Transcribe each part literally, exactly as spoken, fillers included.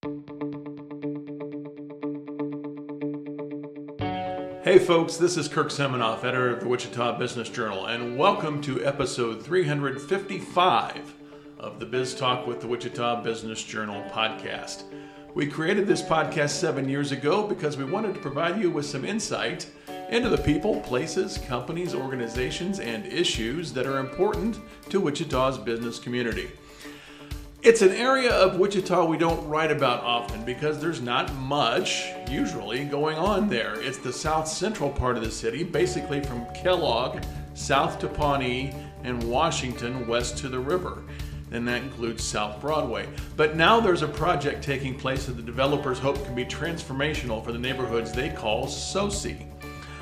Hey folks, this is Kirk Seminoff, editor of the Wichita Business Journal, and welcome to episode three hundred fifty-five of the Biz Talk with the Wichita Business Journal podcast. We created this podcast seven years ago because we wanted to provide you with some insight into the people, places, companies, organizations, and issues that are important to Wichita's business community. It's an area of Wichita we don't write about often because there's not much, usually, going on there. It's the south central part of the city, basically from Kellogg, south to Pawnee, and Washington, west to the river. And that includes South Broadway. But now there's a project taking place that the developers hope can be transformational for the neighborhoods they call S O C I.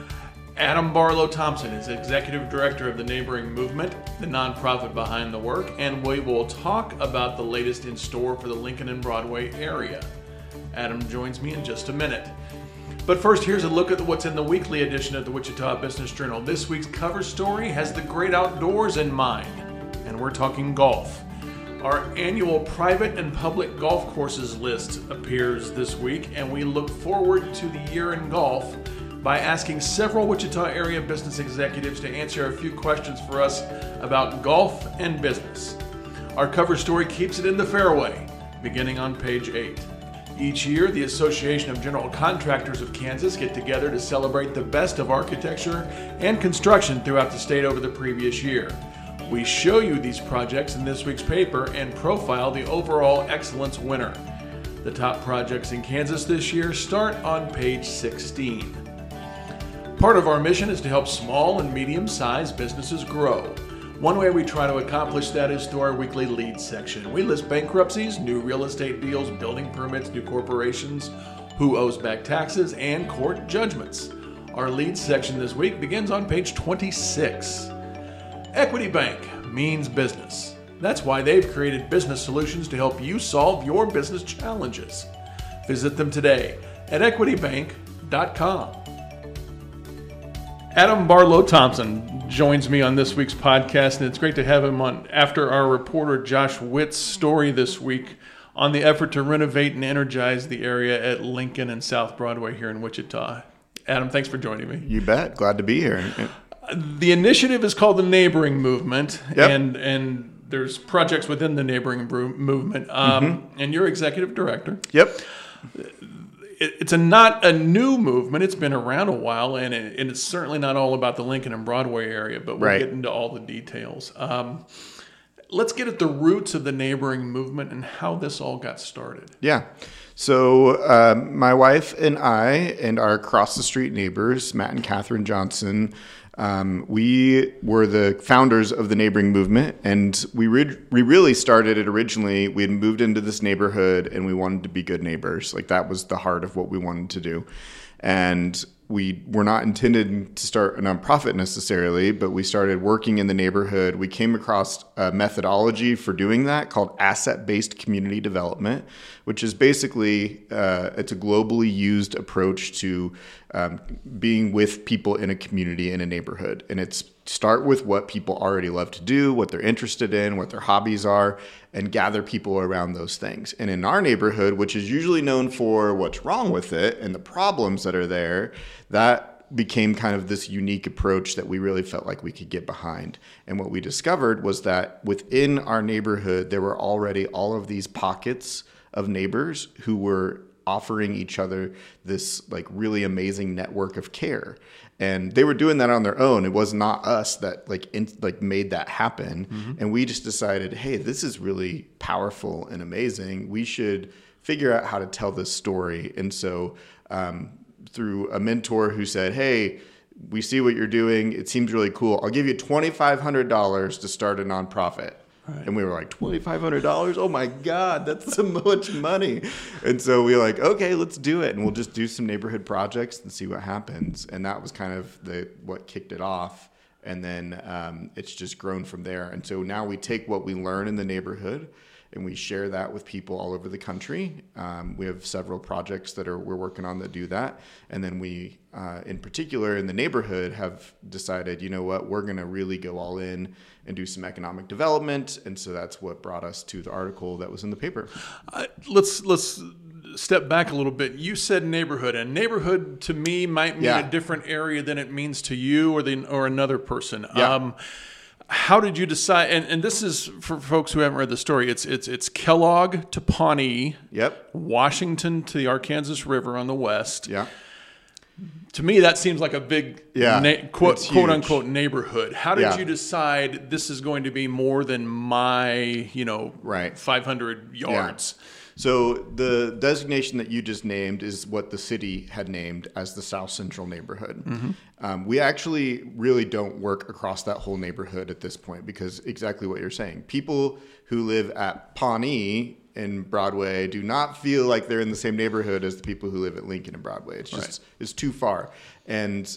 Adam Barlow Thompson is executive director of the Neighboring Movement, the nonprofit behind the work, and we will talk about the latest in store for the Lincoln and Broadway area. Adam joins me in just a minute. But first, here's a look at what's in the weekly edition of the Wichita Business Journal. This week's cover story has the great outdoors in mind, and we're talking golf. Our annual private and public golf courses list appears this week, and we look forward to the year in golf by asking several Wichita area business executives to answer a few questions for us about golf and business. Our cover story keeps it in the fairway, beginning on page eight. Each year, the Association of General Contractors of Kansas get together to celebrate the best of architecture and construction throughout the state over the previous year. We show you these projects in this week's paper and profile the overall excellence winner. The top projects in Kansas this year start on page sixteen. Part of our mission is to help small and medium-sized businesses grow. One way we try to accomplish that is through our weekly leads section. We list bankruptcies, new real estate deals, building permits, new corporations, who owes back taxes, and court judgments. Our leads section this week begins on page twenty-six. Equity Bank means business. That's why they've created business solutions to help you solve your business challenges. Visit them today at equity bank dot com. Adam Barlow Thompson joins me on this week's podcast, and it's great to have him on after our reporter Josh Witt's story this week on the effort to renovate and energize the area at Lincoln and South Broadway here in Wichita. Adam, thanks for joining me. You bet. Glad to be here. The initiative is called the Neighboring Movement, yep. and and there's projects within the Neighboring Movement, um, mm-hmm. and you're executive director. Yep. It's a not a new movement. It's been around a while, and, it, and it's certainly not all about the Lincoln and Broadway area, but we'll right. get into all the details. Um, let's get at the roots of the Neighboring Movement and how this all got started. Yeah. So uh, my wife and I and our across-the-street neighbors, Matt and Catherine Johnson, um, we were the founders of the Neighboring Movement, and we, re- we really started it originally. We had moved into this neighborhood, and we wanted to be good neighbors. Like, that was the heart of what we wanted to do. And we were not intended to start a nonprofit necessarily, but we started working in the neighborhood. We came across a methodology for doing that called asset-based community development, which is basically, uh, it's a globally used approach to um, being with people in a community, in a neighborhood. And it's start with what people already love to do, what they're interested in, what their hobbies are, and gather people around those things. And in our neighborhood, which is usually known for what's wrong with it and the problems that are there, that became kind of this unique approach that we really felt like we could get behind. And what we discovered was that within our neighborhood, there were already all of these pockets of neighbors who were offering each other this like really amazing network of care. And they were doing that on their own. It was not us that like in, like made that happen. Mm-hmm. And we just decided, hey, this is really powerful and amazing. We should figure out how to tell this story. And so um, through a mentor who said, hey, we see what you're doing. It seems really cool. I'll give you twenty-five hundred dollars to start a nonprofit. Right. And we were like, twenty-five hundred dollars? Oh my God, that's so much money. And so we were like, okay, let's do it. And we'll just do some neighborhood projects and see what happens. And that was kind of the what kicked it off. And then um, it's just grown from there. And so now we take what we learn in the neighborhood and we share that with people all over the country. Um, we have several projects that are we're working on that do that. And then we, uh, in particular in the neighborhood, have decided, you know what, we're going to really go all in and do some economic development. And so that's what brought us to the article that was in the paper. Uh, let's let's step back a little bit. You said neighborhood, and neighborhood to me might mean Yeah. a different area than it means to you or the or another person. Yeah. Um, how did you decide? And, and this is for folks who haven't read the story. It's it's it's Kellogg to Pawnee, Yep. Washington to the Arkansas River on the west. Yeah. To me, that seems like a big Yeah, na- quote, it's quote huge. unquote neighborhood. How did Yeah. you decide this is going to be more than my, you know, Right. five hundred yards? So the designation that you just named is what the city had named as the South Central neighborhood. Mm-hmm. Um, we actually really don't work across that whole neighborhood at this point because exactly what you're saying. People who live at Pawnee in Broadway do not feel like they're in the same neighborhood as the people who live at Lincoln and Broadway. It's just Right. it's too far. And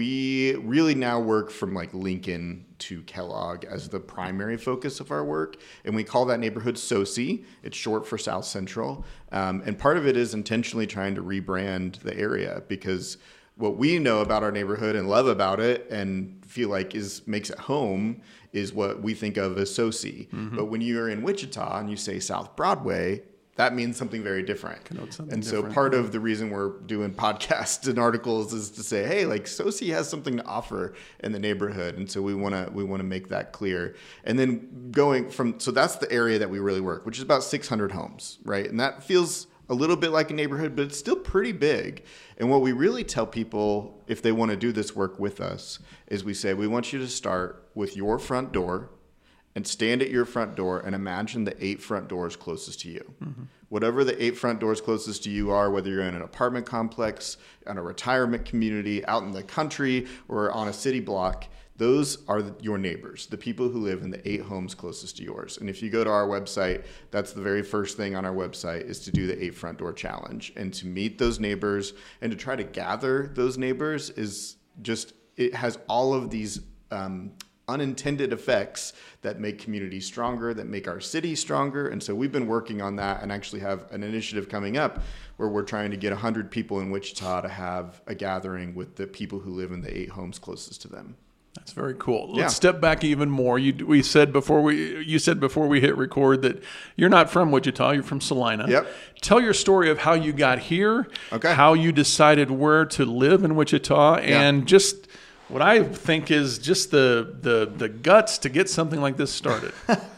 we really now work from like Lincoln to Kellogg as the primary focus of our work. And we call that neighborhood S O C I. It's short for South Central. Um, and part of it is intentionally trying to rebrand the area because what we know about our neighborhood and love about it and feel like is makes it home is what we think of as S O C I. Mm-hmm. But when you're in Wichita and you say South Broadway, that means something very different. Something and so different. part of the reason we're doing podcasts and articles is to say, hey, like S O C I has something to offer in the neighborhood. And so we want to we want to make that clear. And then going from, so that's the area that we really work, which is about six hundred homes, right? And that feels a little bit like a neighborhood, but it's still pretty big. And what we really tell people if they want to do this work with us is we say, we want you to start with your front door and stand at your front door and imagine the eight front doors closest to you. Mm-hmm. Whatever the eight front doors closest to you are, whether you're in an apartment complex, on a retirement community, out in the country, or on a city block, those are your neighbors, the people who live in the eight homes closest to yours. And if you go to our website, that's the very first thing on our website is to do the eight front door challenge. And to meet those neighbors and to try to gather those neighbors is just, it has all of these um, unintended effects that make communities stronger, that make our city stronger. And so we've been working on that and actually have an initiative coming up where we're trying to get one hundred people in Wichita to have a gathering with the people who live in the eight homes closest to them. That's very cool. Let's Yeah. step back even more. You we said before we you said before we hit record that you're not from Wichita, you're from Salina. Yep. Tell your story of how you got here, Okay. how you decided where to live in Wichita, and just what I think is just the the the guts to get something like this started.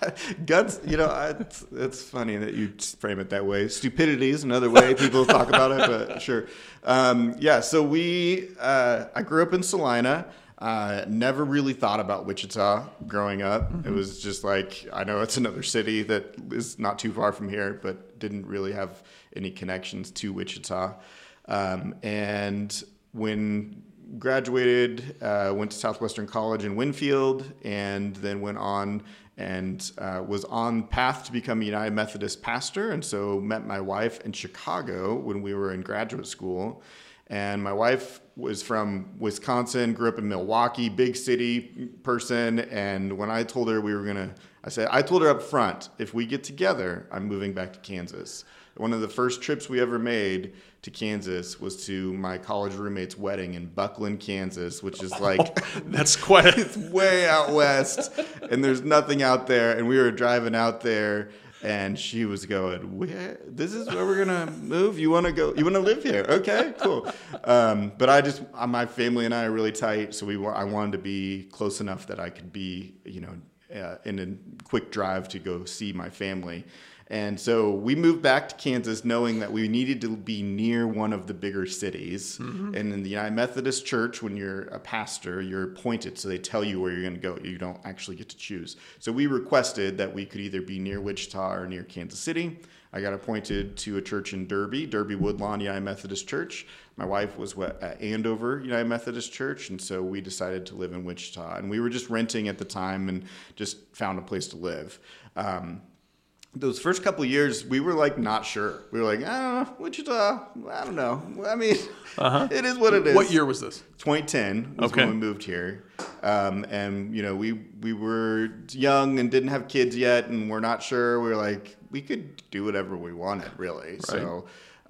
Guts, you know, I, it's, it's funny that you frame it that way. Stupidity is another way people talk about it, but sure. Um, yeah, so we, uh, I grew up in Salina. Uh, never really thought about Wichita growing up. Mm-hmm. It was just like, I know it's another city that is not too far from here, but didn't really have any connections to Wichita. Um, and when graduated, uh, went to Southwestern College in Winfield, and then went on and uh, was on path to become a United Methodist pastor. And so met my wife in Chicago when we were in graduate school. And my wife was from Wisconsin, grew up in Milwaukee, big city person. And when I told her we were going to, I said, I told her up front, if we get together, I'm moving back to Kansas. One of the first trips we ever made to Kansas was to my college roommate's wedding in Buckland, Kansas, which is like, Oh, that's quite a... it's way out west and there's nothing out there. And we were driving out there and she was going, where, this is where we're going to move? You want to go, you want to live here? Okay, cool. Um, but I just, my family and I are really tight. So we, I wanted to be close enough that I could be, you know, uh, in a quick drive to go see my family. And so we moved back to Kansas knowing that we needed to be near one of the bigger cities. Mm-hmm. And in the United Methodist Church, when you're a pastor, you're appointed, so they tell you where you're going to go. You don't actually get to choose. So we requested that we could either be near Wichita or near Kansas City. I got appointed to a church in Derby, Derby Woodlawn United Methodist Church. My wife was at Andover United Methodist Church, and so we decided to live in Wichita. And we were just renting at the time and just found a place to live. Um, Those first couple of years, we were like not sure. We were like, I don't know, Wichita, I don't know. I mean, uh-huh. It is what it is. What year was this? twenty ten was okay. when we moved here. Um, and, you know, we, we were young and didn't have kids yet, and we're not sure. We were like, we could do whatever we wanted, really. Right. So,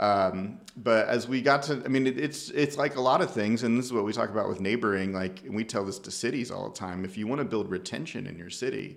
um, but as we got to, I mean, it, it's it's like a lot of things, and this is what we talk about with neighboring. Like, and we tell this to cities all the time. If you want to build retention in your city,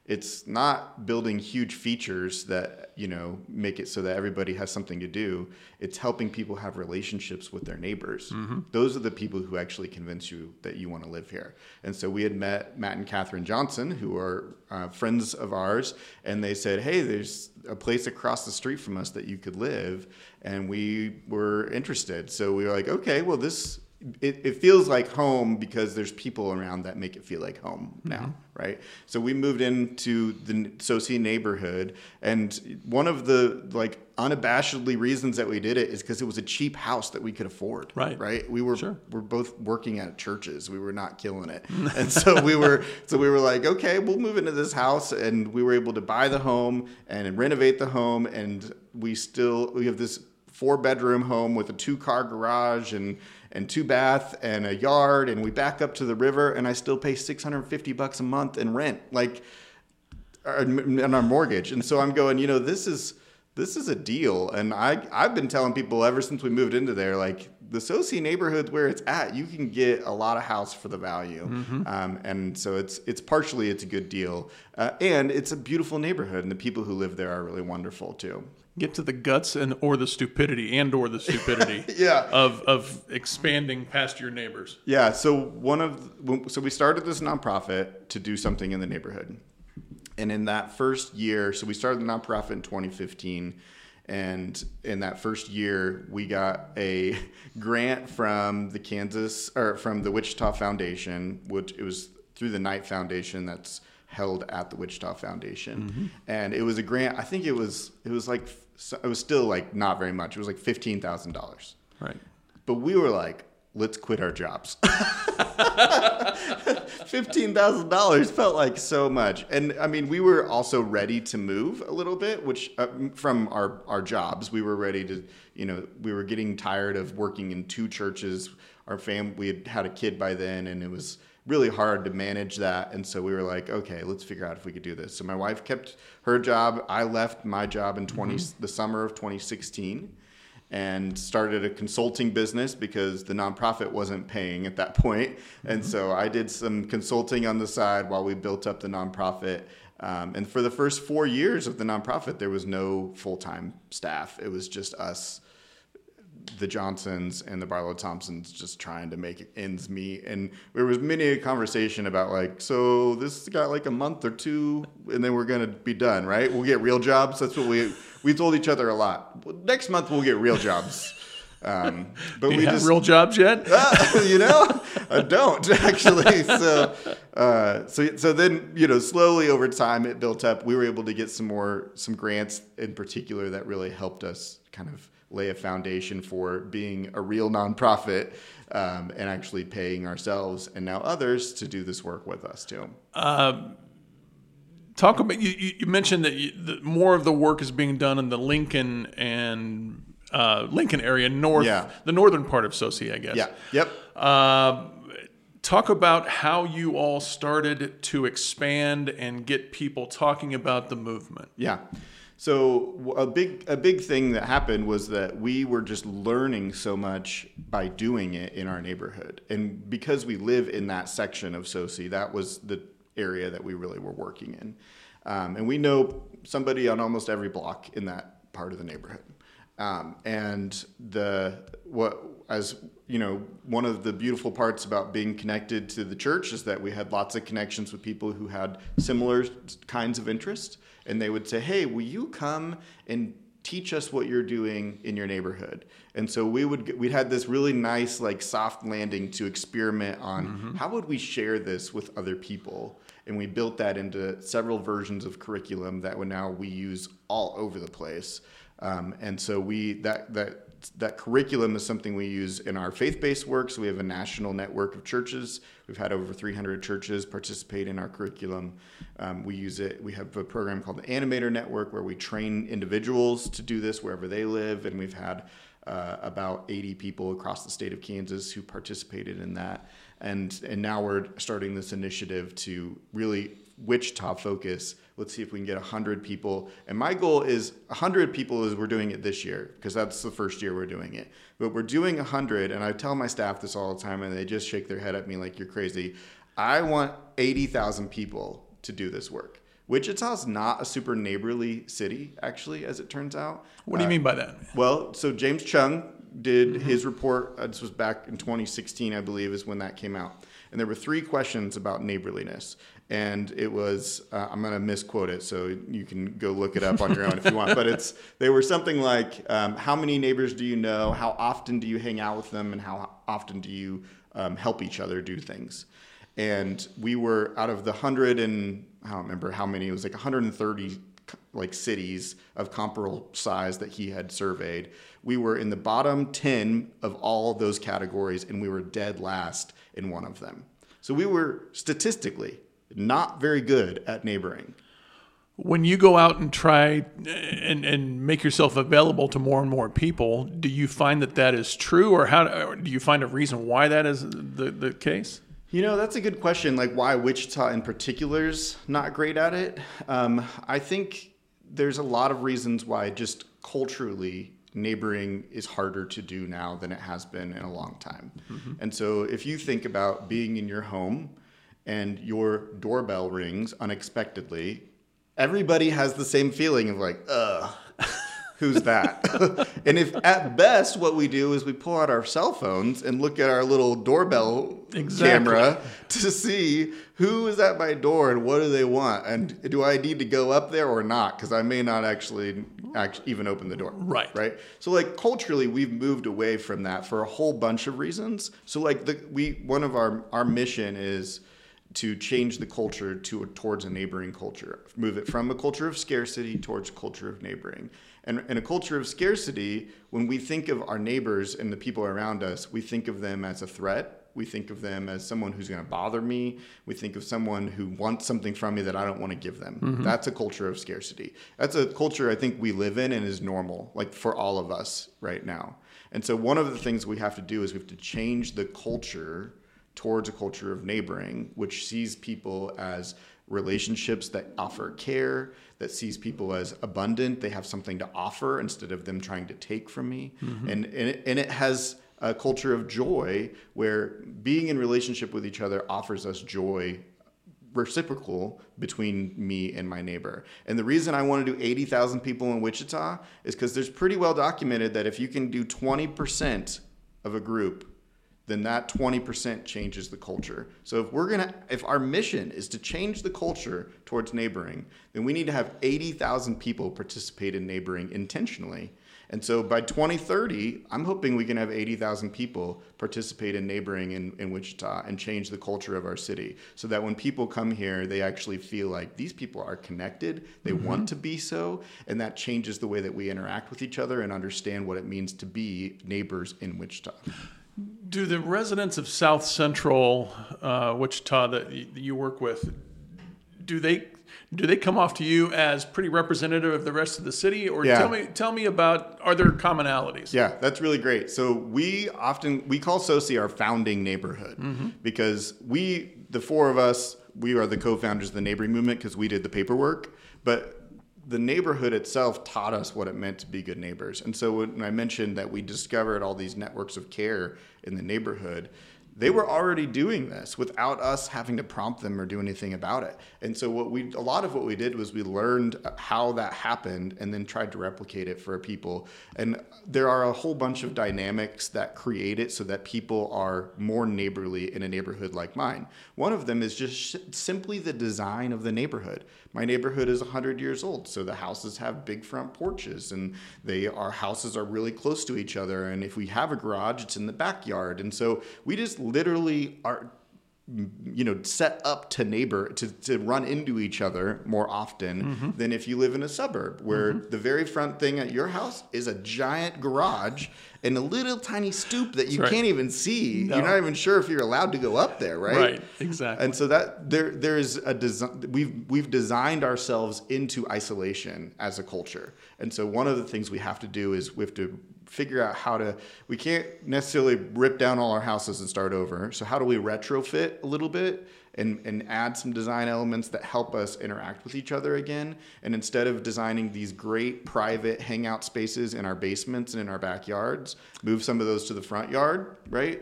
It's not building huge features that, you know, make it so that everybody has something to do. It's helping people have relationships with their neighbors. Mm-hmm. Those are the people who actually convince you that you want to live here. And so we had met Matt and Catherine Johnson, who are uh, friends of ours, and they said, hey, there's a place across the street from us that you could live. And we were interested. So we were like, okay, well, this... It, it feels like home because there's people around that make it feel like home now, mm-hmm. right? So we moved into the Saucy neighborhood, and one of the like unabashedly reasons that we did it is because it was a cheap house that we could afford, right? Right? We were sure. we're both working at churches. We were not killing it, and so we were so we were like, okay, we'll move into this house, and we were able to buy the home and renovate the home, and we still we have this four bedroom home with a two car garage and and two bath and a yard, and we back up to the river, and I still pay six hundred fifty bucks a month in rent, like on our mortgage. And so I'm going, you know, this is this is a deal. And I I've been telling people ever since we moved into there, like the Saucy neighborhood where it's at, you can get a lot of house for the value. Mm-hmm. Um, and so it's it's partially it's a good deal, uh, and it's a beautiful neighborhood, and the people who live there are really wonderful too. Get to the guts and or the stupidity and or the stupidity yeah. of of expanding past your neighbors. Yeah. So one of so we started this nonprofit to do something in the neighborhood, and in that first year, so we started the nonprofit in twenty fifteen, and in that first year, we got a grant from the Kansas or from the Wichita Foundation, which it was through the Knight Foundation. That's held at the Wichita Foundation, mm-hmm. and it was a grant. I think it was it was like. So it was still like not very much. It was like fifteen thousand dollars. Right. But we were like, let's quit our jobs. fifteen thousand dollars felt like so much. And I mean, we were also ready to move a little bit, which uh, from our, our jobs, we were ready to, you know, we were getting tired of working in two churches. Our fam, we had had a kid by then, and it was really hard to manage that. And so we were like, okay, let's figure out if we could do this. So my wife kept her job. I left my job in twenty mm-hmm. the summer of twenty sixteen and started a consulting business because the nonprofit wasn't paying at that point. Mm-hmm. And so I did some consulting on the side while we built up the nonprofit. Um, and for the first four years of the nonprofit, there was no full-time staff. It was just us, the Johnsons and the Barlow Thompsons, just trying to make ends meet. And there was many a conversation about like, so this got like a month or two and then we're going to be done, right? We'll get real jobs. That's what we, we told each other a lot. Next month we'll get real jobs. Um, but Do you we have just real jobs yet? uh, you know, I don't actually. So, uh, so, so then, you know, slowly over time it built up. We were able to get some more, some grants in particular that really helped us kind of lay a foundation for being a real nonprofit um, and actually paying ourselves and now others to do this work with us too. Um, talk about you. You mentioned that, you, that more of the work is being done in the Lincoln and uh, Lincoln area, north, yeah. the northern part of Saucy, I guess. Yeah. Yep. Uh, talk about how you all started to expand and get people talking about the movement. Yeah. So a big a big thing that happened was that we were just learning so much by doing it in our neighborhood. And because we live in that section of Saucy, that was the area that we really were working in. Um, and we know somebody on almost every block in that part of the neighborhood. Um, and the what as you know, one of the beautiful parts about being connected to the church is that we had lots of connections with people who had similar kinds of interest. And they would say, hey, will you come and teach us what you're doing in your neighborhood? And so we would, we'd had this really nice, like soft landing to experiment on mm-hmm. how would we share this with other people? And we built that into several versions of curriculum that would now we use all over the place. Um, and so we, that, that, that curriculum is something we use in our faith-based work. So we have a national network of churches. We've had over three hundred churches participate in our curriculum. Um, we use it. We have a program called the Animator Network where we train individuals to do this wherever they live. And we've had uh, about eighty people across the state of Kansas who participated in that. And, and now we're starting this initiative to really Wichita focus. Let's see if we can get one hundred people. And my goal is one hundred people as we're doing it this year, because that's the first year we're doing it. But we're doing one hundred, and I tell my staff this all the time, and they just shake their head at me like, you're crazy. I want eighty thousand people to do this work. Wichita's not a super neighborly city, actually, as it turns out. What do you Uh, mean by that? Well, so James Chung did mm-hmm. his report. Uh, this was back in twenty sixteen, I believe, is when that came out. And there were three questions about neighborliness. And it was, uh, I'm going to misquote it, so you can go look it up on your own if you want. But it's they were something like, um, how many neighbors do you know? How often do you hang out with them? And how often do you um, help each other do things? And we were out of the hundred and I don't remember how many, it was like one hundred thirty like cities of comparable size that he had surveyed. We were in the bottom ten of all of those categories, and we were dead last in one of them. So we were statistically not very good at neighboring. When you go out and try and, and make yourself available to more and more people, do you find that that is true, or how or do you find a reason why that is the, the case? You know, that's a good question, like why Wichita in particular is not great at it. Um, I think there's a lot of reasons why just culturally neighboring is harder to do now than it has been in a long time. Mm-hmm. And so if you think about being in your home and your doorbell rings unexpectedly, everybody has the same feeling of like, ugh, who's that? And if at best what we do is we pull out our cell phones and look at our little doorbell exactly. camera to see who is at my door and what do they want, and do I need to go up there or not, because I may not actually, actually even open the door. Right. Right. So like culturally, we've moved away from that for a whole bunch of reasons. So like the we one of our our mission is to change the culture to towards a neighboring culture, move it from a culture of scarcity towards a culture of neighboring. And in a culture of scarcity, when we think of our neighbors and the people around us, we think of them as a threat. We think of them as someone who's going to bother me. We think of someone who wants something from me that I don't want to give them. Mm-hmm. That's a culture of scarcity. That's a culture I think we live in and is normal, like for all of us right now. And so one of the things we have to do is we have to change the culture towards a culture of neighboring, which sees people as relationships that offer care, that sees people as abundant. They have something to offer instead of them trying to take from me. Mm-hmm. And, and, it, and it has a culture of joy where being in relationship with each other offers us joy reciprocal between me and my neighbor. And the reason I want to do eighty thousand people in Wichita is because there's pretty well documented that if you can do twenty percent of a group, then that twenty percent changes the culture. So if we're gonna, if our mission is to change the culture towards neighboring, then we need to have eighty thousand people participate in neighboring intentionally. And so by twenty thirty, I'm hoping we can have eighty thousand people participate in neighboring in, in Wichita and change the culture of our city, so that when people come here, they actually feel like these people are connected, they mm-hmm. want to be so, and that changes the way that we interact with each other and understand what it means to be neighbors in Wichita. Do the residents of South Central uh, Wichita that you work with, do they do they come off to you as pretty representative of the rest of the city, or yeah. tell me tell me about, are there commonalities? Yeah, that's really great. So we often we call Soci our founding neighborhood mm-hmm. because we the four of us we are the co-founders of the neighboring movement because we did the paperwork, but the neighborhood itself taught us what it meant to be good neighbors. And so when I mentioned that we discovered all these networks of care in the neighborhood, they were already doing this without us having to prompt them or do anything about it. And so what we, a lot of what we did was we learned how that happened and then tried to replicate it for people. And there are a whole bunch of dynamics that create it so that people are more neighborly in a neighborhood like mine. One of them is just simply the design of the neighborhood. My neighborhood is one hundred years old, so the houses have big front porches, and they our houses are really close to each other. And if we have a garage, it's in the backyard. And so we just literally are, you know, set up to neighbor to, to run into each other more often mm-hmm. than if you live in a suburb where mm-hmm. the very front thing at your house is a giant garage and a little tiny stoop that you right. can't even see. No. You're not even sure if you're allowed to go up there, right? Right, exactly. And so that there there is a design. We've we've designed ourselves into isolation as a culture. And so one of the things we have to do is we have to figure out how to, we can't necessarily rip down all our houses and start over. So how do we retrofit a little bit and, and add some design elements that help us interact with each other again? And instead of designing these great private hangout spaces in our basements and in our backyards, move some of those to the front yard, right?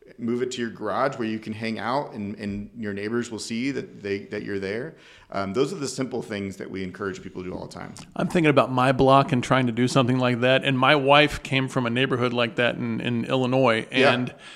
Move it to your garage where you can hang out and, and your neighbors will see that they that you're there. Um, those are the simple things that we encourage people to do all the time. I'm thinking about my block and trying to do something like that. And my wife came from a neighborhood like that in, in Illinois. And yeah.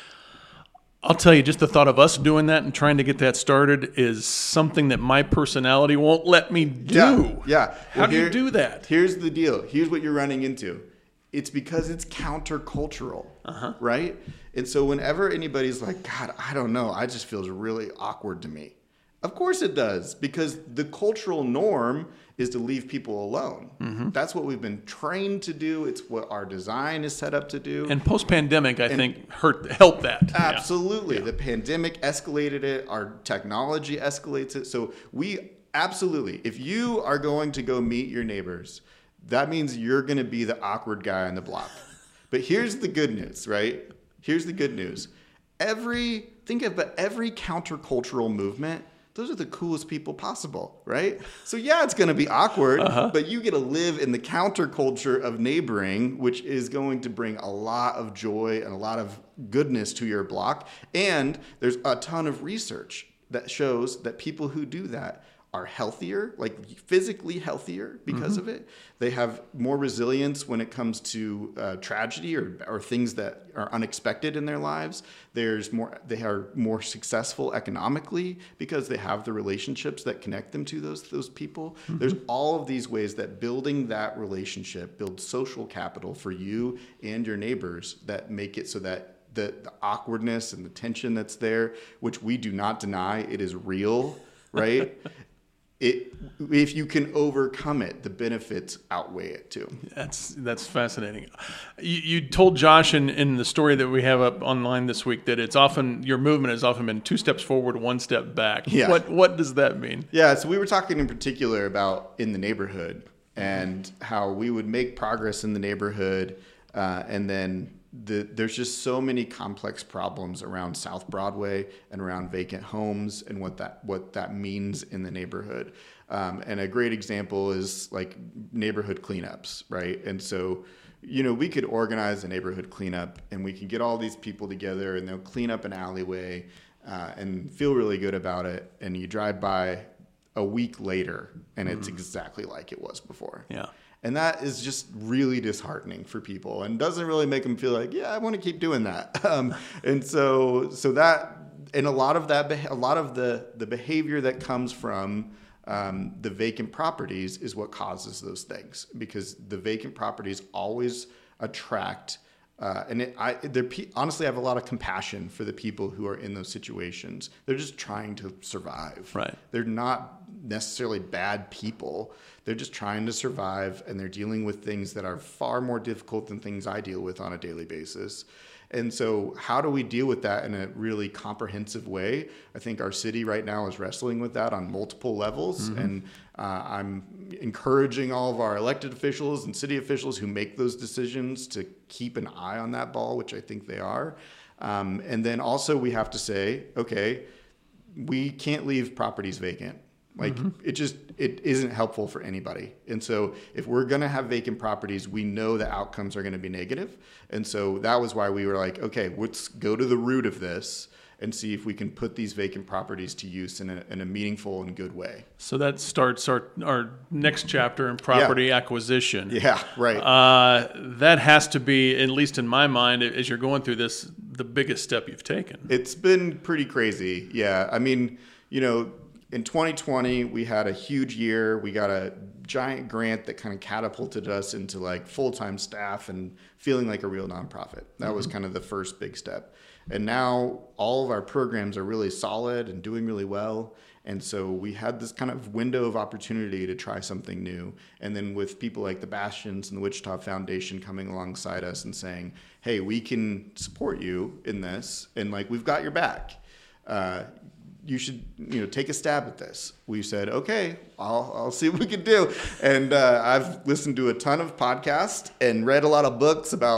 I'll tell you, just the thought of us doing that and trying to get that started is something that my personality won't let me do. Yeah. yeah. Well, How do here, you do that? Here's the deal. Here's what you're running into. It's because it's countercultural, uh-huh. right? And so whenever anybody's like, God, I don't know, I just feels really awkward to me. Of course it does, because the cultural norm is to leave people alone. Mm-hmm. That's what we've been trained to do. It's what our design is set up to do. And post-pandemic, I and think, hurt helped that. Absolutely. Yeah. The pandemic escalated it. Our technology escalates it. So we absolutely, if you are going to go meet your neighbors, that means you're going to be the awkward guy on the block. But here's the good news, right? Here's the good news. Every, think of every countercultural movement, those are the coolest people possible, right? So yeah, it's going to be awkward, uh-huh. but you get to live in the counterculture of neighboring, which is going to bring a lot of joy and a lot of goodness to your block. And there's a ton of research that shows that people who do that are healthier, like physically healthier because mm-hmm. of it. They have more resilience when it comes to uh, tragedy or, or things that are unexpected in their lives. There's more, they are more successful economically because they have the relationships that connect them to those, those people. Mm-hmm. There's all of these ways that building that relationship builds social capital for you and your neighbors that make it so that the, the awkwardness and the tension that's there, which we do not deny, it is real, right? It, if you can overcome it, the benefits outweigh it too. That's that's fascinating. You, you told Josh in, in the story that we have up online this week that it's often your movement has often been two steps forward, one step back. Yeah. What what does that mean? Yeah. So we were talking in particular about in the neighborhood and how we would make progress in the neighborhood, uh, and then. The, there's just so many complex problems around South Broadway and around vacant homes and what that what that means in the neighborhood. Um, and a great example is like neighborhood cleanups, right? And so, you know, we could organize a neighborhood cleanup and we can get all these people together and they'll clean up an alleyway uh, and feel really good about it. And you drive by a week later and mm-hmm. it's exactly like it was before. Yeah. And that is just really disheartening for people and doesn't really make them feel like, yeah, I want to keep doing that. Um, and so, so that, and a lot of that, a lot of the, the behavior that comes from um, the vacant properties is what causes those things, because the vacant properties always attract, uh, and it, I, they're, honestly, I have a lot of compassion for the people who are in those situations. They're just trying to survive. Right. They're not necessarily bad people. They're just trying to survive, and they're dealing with things that are far more difficult than things I deal with on a daily basis. And so how do we deal with that in a really comprehensive way? I think our city right now is wrestling with that on multiple levels. Mm-hmm. And uh, I'm encouraging all of our elected officials and city officials who make those decisions to keep an eye on that ball, which I think they are. Um, and then also we have to say, okay, we can't leave properties vacant. Like mm-hmm. it just, it isn't helpful for anybody. And so if we're going to have vacant properties, we know the outcomes are going to be negative. And so that was why we were like, okay, let's go to the root of this and see if we can put these vacant properties to use in a, in a meaningful and good way. So that starts our, our next chapter in property yeah. acquisition. Yeah, right. Uh, that has to be, at least in my mind, as you're going through this, the biggest step you've taken. It's been pretty crazy. Yeah. I mean, you know, in twenty twenty, we had a huge year. We got a giant grant that kind of catapulted us into like full-time staff and feeling like a real nonprofit. That mm-hmm. was kind of the first big step. And now all of our programs are really solid and doing really well. And so we had this kind of window of opportunity to try something new. And then with people like the Bastions and the Wichita Foundation coming alongside us and saying, hey, we can support you in this. And like, we've got your back. Uh, you should, you know, take a stab at this. We said, okay, I'll, I'll see what we can do. And uh, I've listened to a ton of podcasts and read a lot of books about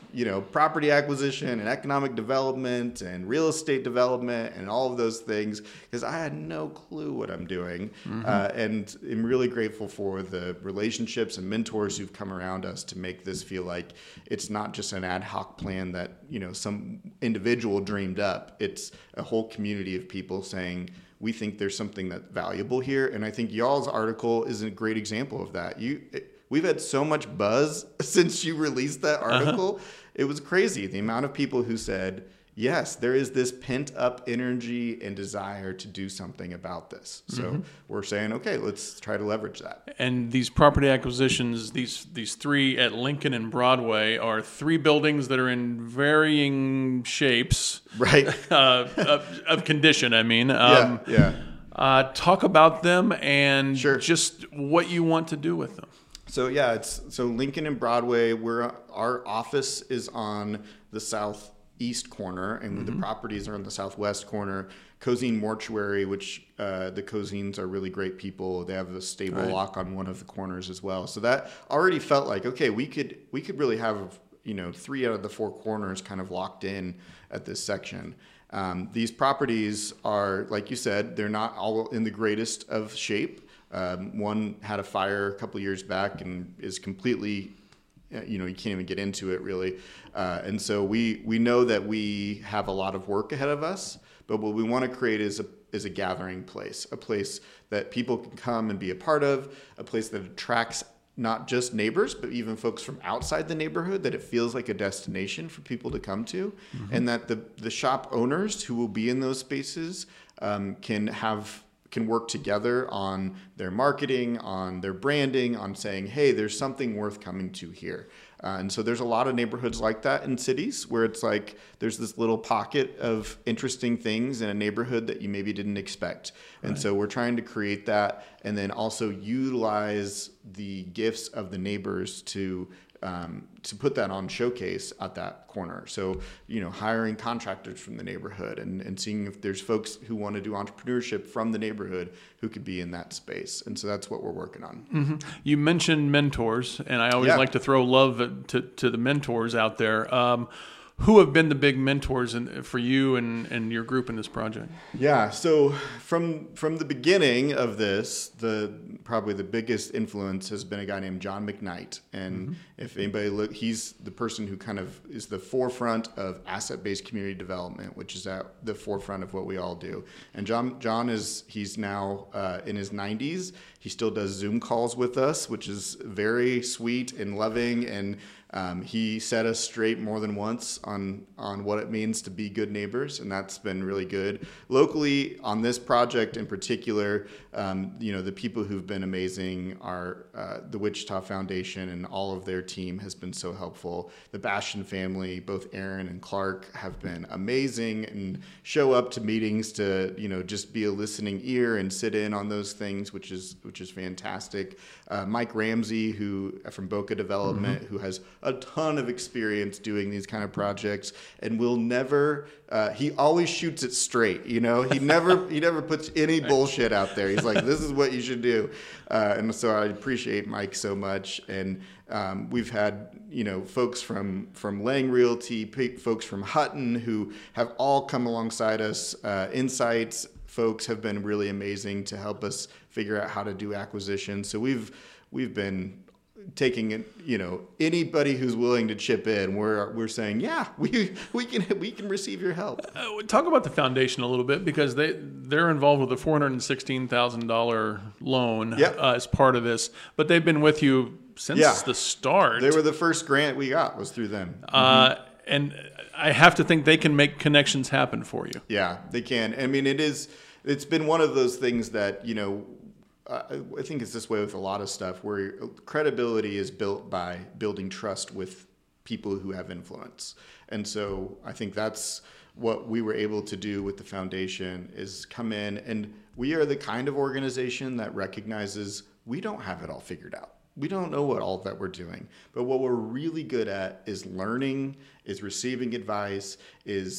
you know, property acquisition and economic development and real estate development and all of those things because I had no clue what I'm doing. Mm-hmm. Uh, and I'm really grateful for the relationships and mentors who've come around us to make this feel like it's not just an ad hoc plan that, you know, some individual dreamed up. It's a whole community of people saying, we think there's something that's valuable here. And I think y'all's article is a great example of that. You, we've had so much buzz since you released that article. Uh-huh. It was crazy. The amount of people who said, yes, there is this pent up energy and desire to do something about this. So mm-hmm. we're saying, okay, let's try to leverage that. And these property acquisitions, these these three at Lincoln and Broadway are three buildings that are in varying shapes. Right. uh, of, of condition, I mean. Um, yeah, yeah. Uh, talk about them and sure. just what you want to do with them. So yeah, it's so Lincoln and Broadway. We're our office is on the southeast corner, and mm-hmm. the properties are on the southwest corner. Cozine Mortuary, which uh, the Cozines are really great people. They have a stable right. lock on one of the corners as well. So that already felt like okay, we could we could really have you know three out of the four corners kind of locked in at this section. Um, these properties are, like you said, they're not all in the greatest of shape. Um, one had a fire a couple years back and is completely, you know, you can't even get into it really. Uh, and so we we know that we have a lot of work ahead of us, but what we want to create is a is a gathering place, a place that people can come and be a part of, a place that attracts not just neighbors, but even folks from outside the neighborhood, that it feels like a destination for people to come to, mm-hmm. and that the the shop owners who will be in those spaces um, can have can work together on their marketing, on their branding, on saying, hey, there's something worth coming to here. Uh, and so there's a lot of neighborhoods like that in cities where it's like there's this little pocket of interesting things in a neighborhood that you maybe didn't expect. Right. And so we're trying to create that and then also utilize the gifts of the neighbors to Um, to put that on showcase at that corner. So, you know, hiring contractors from the neighborhood and, and seeing if there's folks who want to do entrepreneurship from the neighborhood who could be in that space. And so that's what we're working on. Mm-hmm. You mentioned mentors, and I always yeah. like to throw love to, to the mentors out there. Um, who have been the big mentors in, for you and, and your group in this project? Yeah, so from from the beginning of this, the probably the biggest influence has been a guy named John McKnight. And mm-hmm. if anybody look, he's the person who kind of is the forefront of asset-based community development, which is at the forefront of what we all do. And John John is he's now uh, in his nineties. He still does Zoom calls with us, which is very sweet and loving, and Um, he set us straight more than once on on what it means to be good neighbors, and that's been really good. Locally, on this project in particular, um, you know, the people who've been amazing are uh, the Wichita Foundation, and all of their team has been so helpful. The Bastian family, both Aaron and Clark, have been amazing and show up to meetings to, you know, just be a listening ear and sit in on those things, which is which is fantastic. Uh, Mike Ramsey, who from Boca Development, mm-hmm. who has a ton of experience doing these kind of projects, and will never uh, he always shoots it straight, you know. He never he never puts any bullshit out there. He's like, this is what you should do. Uh, and so I appreciate Mike so much. And um, we've had, you know, folks from from Lang Realty, folks from Hutton, who have all come alongside us. uh, Insights folks have been really amazing to help us figure out how to do acquisitions. So we've we've been taking it, you know, anybody who's willing to chip in, we're we're saying, yeah, we we can we can receive your help. Uh, talk about the foundation a little bit, because they they're involved with a four hundred sixteen thousand dollar loan yep. uh, as part of this, but they've been with you since yeah. the start. They were the first grant we got was through them. Uh, mm-hmm. And I have to think they can make connections happen for you. Yeah, they can. I mean, it is. It's been one of those things that, you know. Uh, I think it's this way with a lot of stuff, where credibility is built by building trust with people who have influence. And so I think that's what we were able to do with the foundation, is come in, and we are the kind of organization that recognizes we don't have it all figured out. We don't know what all that we're doing, but what we're really good at is learning, is receiving advice, is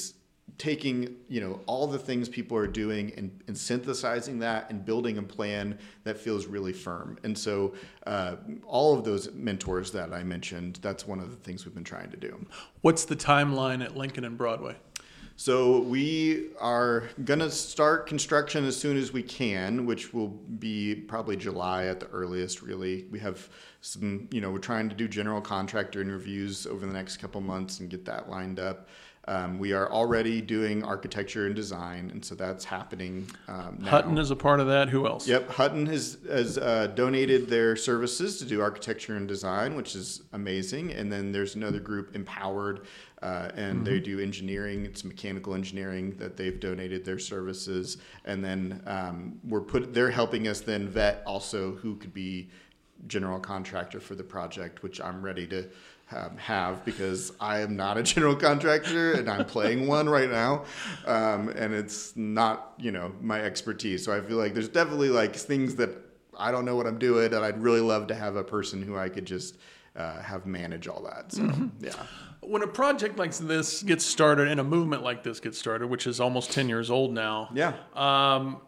taking, you know, all the things people are doing and, and synthesizing that and building a plan that feels really firm. And so uh, all of those mentors that I mentioned, that's one of the things we've been trying to do. What's the timeline at Lincoln and Broadway? So we are going to start construction as soon as we can, which will be probably July at the earliest, really. We have some, you know, we're trying to do general contractor interviews over the next couple months and get that lined up. Um, we are already doing architecture and design, and so that's happening um, now. Hutton is a part of that. Who else? Yep, Hutton has, has uh, donated their services to do architecture and design, which is amazing. And then there's another group, Empowered, uh, and mm-hmm. they do engineering. It's mechanical engineering that they've donated their services. And then um, we're put they're helping us then vet also who could be general contractor for the project, which I'm ready to Um, have because I am not a general contractor and I'm playing one right now, um, and it's not, you know, my expertise. So I feel like there's definitely like things that I don't know what I'm doing, and I'd really love to have a person who I could just uh, have manage all that. So mm-hmm. yeah. When a project like this gets started and a movement like this gets started, which is almost ten years old now, yeah. Um,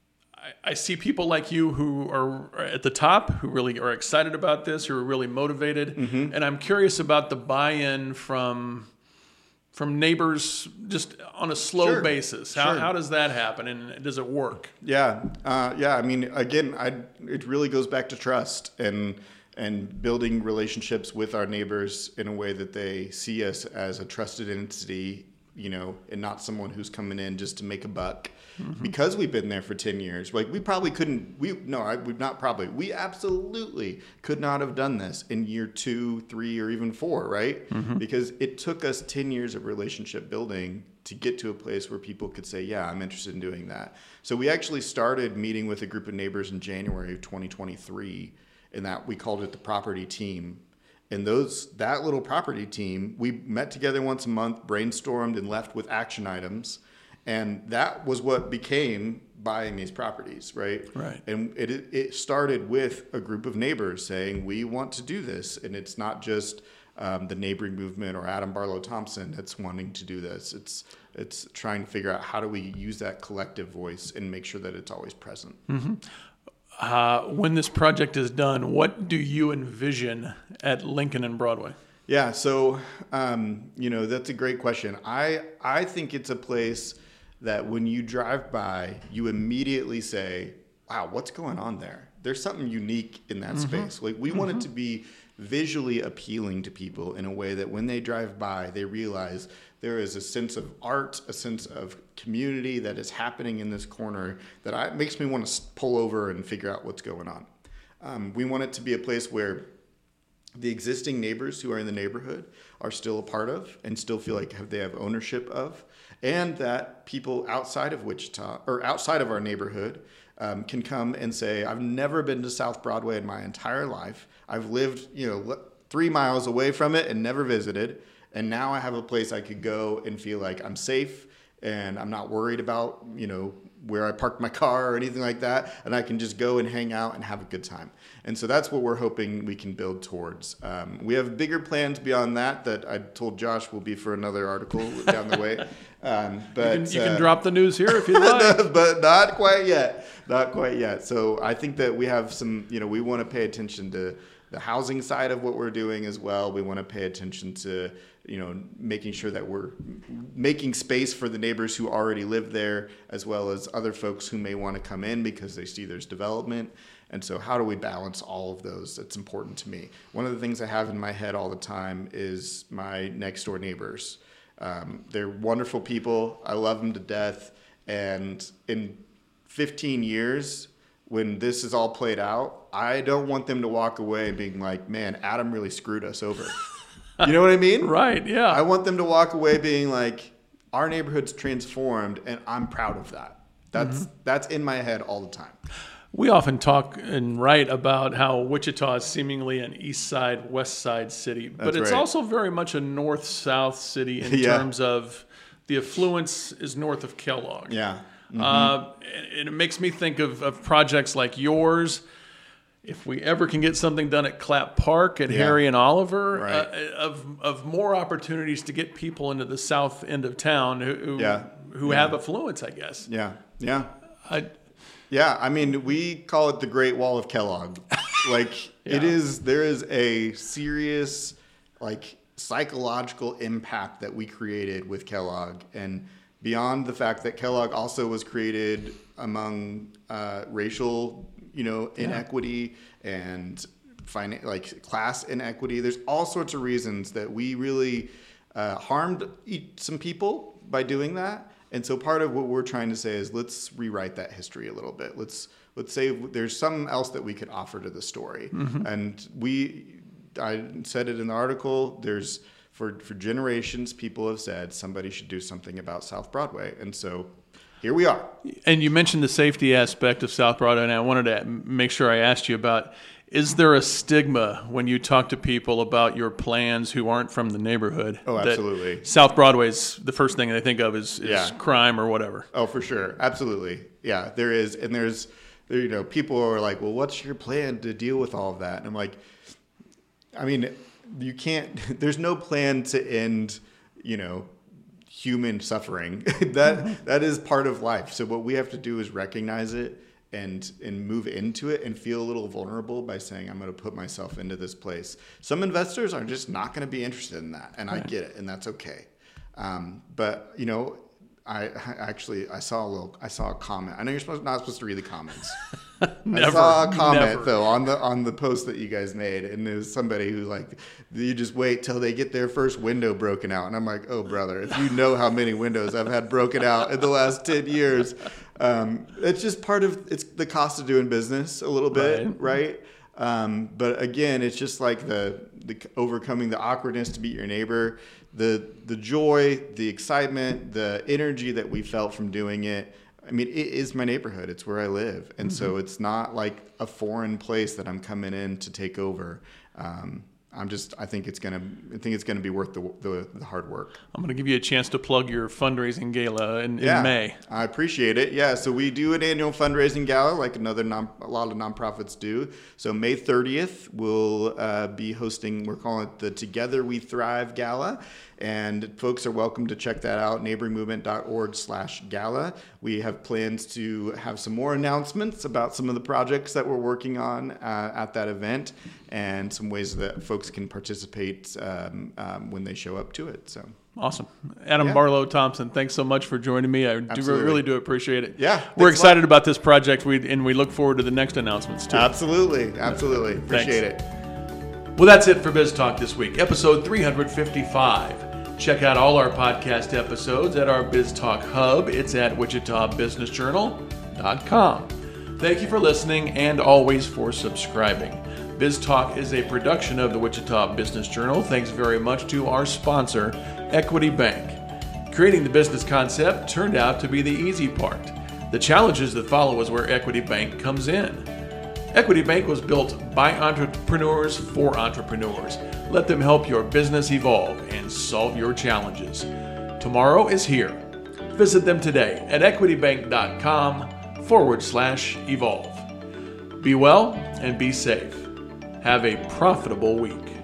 I see people like you who are at the top, who really are excited about this, who are really motivated, mm-hmm. and I'm curious about the buy-in from from neighbors, just on a slow sure. basis. How sure. how does that happen, and does it work? Yeah, uh, yeah. I mean, again, I it really goes back to trust and and building relationships with our neighbors in a way that they see us as a trusted entity, you know, and not someone who's coming in just to make a buck. Mm-hmm. Because we've been there for ten years, like we probably couldn't, we, no, I would not probably, we absolutely could not have done this in year two, three, or even four, right? Mm-hmm. Because it took us ten years of relationship building to get to a place where people could say, yeah, I'm interested in doing that. So we actually started meeting with a group of neighbors in January of twenty twenty-three, and that we called it the property team. And those that little property team, we met together once a month, brainstormed, and left with action items. And that was what became buying these properties, right? Right. And it it started with a group of neighbors saying, we want to do this. And it's not just um, the neighboring movement or Adam Barlow Thompson that's wanting to do this. It's it's trying to figure out how do we use that collective voice and make sure that it's always present. Mm-hmm. Uh, when this project is done, what do you envision at Lincoln and Broadway? Yeah, so, um, you know, that's a great question. I I think it's a place that when you drive by, you immediately say, wow, what's going on there? There's something unique in that mm-hmm. space. Like we mm-hmm. want it to be visually appealing to people in a way that when they drive by, they realize there is a sense of art, a sense of community that is happening in this corner that I, makes me want to pull over and figure out what's going on. Um, we want it to be a place where the existing neighbors who are in the neighborhood are still a part of and still feel like have, they have ownership of, and that people outside of Wichita or outside of our neighborhood um, can come and say, I've never been to South Broadway in my entire life. I've lived, you know, three miles away from it and never visited. And now I have a place I could go and feel like I'm safe and I'm not worried about, you know, where I parked my car or anything like that. And I can just go and hang out and have a good time. And so that's what we're hoping we can build towards. Um, we have bigger plans beyond that that I told Josh will be for another article down the way. Um, but you can, you uh, can drop the news here if you like. But not quite yet. Not quite yet. So I think that we have some, you know, we want to pay attention to the housing side of what we're doing as well. We want to pay attention to, you know, making sure that we're making space for the neighbors who already live there, as well as other folks who may want to come in because they see there's development. And so how do we balance all of those? That's important to me. One of the things I have in my head all the time is my next door neighbors. Um, they're wonderful people. I love them to death. And in fifteen years, when this is all played out, I don't want them to walk away being like, man, Adam really screwed us over. You know what I mean? Right, yeah. I want them to walk away being like, our neighborhood's transformed, and I'm proud of that. That's mm-hmm. that's in my head all the time. We often talk and write about how Wichita is seemingly an east side, west side city, but That's it's right. also very much a north-south city in yeah. terms of the affluence is north of Kellogg. Yeah. Mm-hmm. Uh, and it makes me think of, of projects like yours. if we ever can get something done at Clapp Park, at Yeah. Harry and Oliver, Right. uh, of of more opportunities to get people into the south end of town who who, Yeah. who Yeah. have affluence, I guess. Yeah, yeah. I, Yeah, I mean, we call it the Great Wall of Kellogg. Like, it Yeah. is, there is a serious, like, psychological impact that we created with Kellogg. And beyond the fact that Kellogg also was created among uh, racial, you know, inequity and finan- like class inequity, there's all sorts of reasons that we really uh, harmed e- some people by doing that. And so part of what we're trying to say is let's rewrite that history a little bit. Let's let's say there's something else that we could offer to the story. Mm-hmm. And we, I said it in the article, there's, for, for generations, people have said somebody should do something about South Broadway. And so here we are. and you mentioned the safety aspect of South Broadway, and I wanted to make sure I asked you about, is there a stigma when you talk to people about your plans who aren't from the neighborhood? Oh, that absolutely. South Broadway's the first thing they think of is, is Yeah. crime or whatever. Oh, for sure. Absolutely. Yeah, there is. And there's, there, you know, people are like, well, what's your plan to deal with all of that? And I'm like, I mean, you can't, there's no plan to end, you know, human suffering. that That is part of life. So what we have to do is recognize it and and move into it and feel a little vulnerable by saying, I'm going to put myself into this place. Some investors are just not going to be interested in that. And I get it. And that's okay. Um, but, you know, I, I actually, I saw a little, I saw a comment. I know you're supposed, not supposed to read the comments. Never, I saw a comment never. though on the on the post that you guys made, and it was somebody who like, you just wait till they get their first window broken out, and I'm like, oh brother, if you know how many windows I've had broken out in the last ten years, um, it's just part of it's the cost of doing business a little bit, Right. right? Um, but again, it's just like the the overcoming the awkwardness to meet your neighbor, the the joy, the excitement, the energy that we felt from doing it. I mean, it is my neighborhood. It's where I live. And mm-hmm. so it's not like a foreign place that I'm coming in to take over. Um, I'm just, I think it's going to, I think it's going to be worth the, the the hard work. I'm going to give you a chance to plug your fundraising gala in, yeah, in May. I appreciate it. Yeah. So we do an annual fundraising gala like another non, a lot of nonprofits do. So May thirtieth, we'll uh, be hosting, we're calling it the Together We Thrive Gala. And folks are welcome to check that out, neighboring movement dot org slash gala. We have plans to have some more announcements about some of the projects that we're working on uh, at that event and some ways that folks can participate um, um, when they show up to it. So awesome. Adam Yeah. Barlow Thompson, thanks so much for joining me. I do, Absolutely. really do appreciate it. Yeah, We're thanks a excited lot. about this project, we, and we look forward to the next announcements too. Absolutely. Absolutely. Appreciate it. Well, that's it for Biz Talk this week, episode three fifty-five. Check out all our podcast episodes at our Biz Talk hub. It's at wichita business journal dot com. Thank you for listening and always for subscribing. Biz Talk is a production of the Wichita Business Journal. Thanks very much to our sponsor, Equity Bank. Creating the business concept turned out to be the easy part. The challenges that follow is where Equity Bank comes in. Equity Bank was built by entrepreneurs for entrepreneurs. Let them help your business evolve and solve your challenges. Tomorrow is here. Visit them today at equitybank.com forward slash evolve. Be well and be safe. Have a profitable week.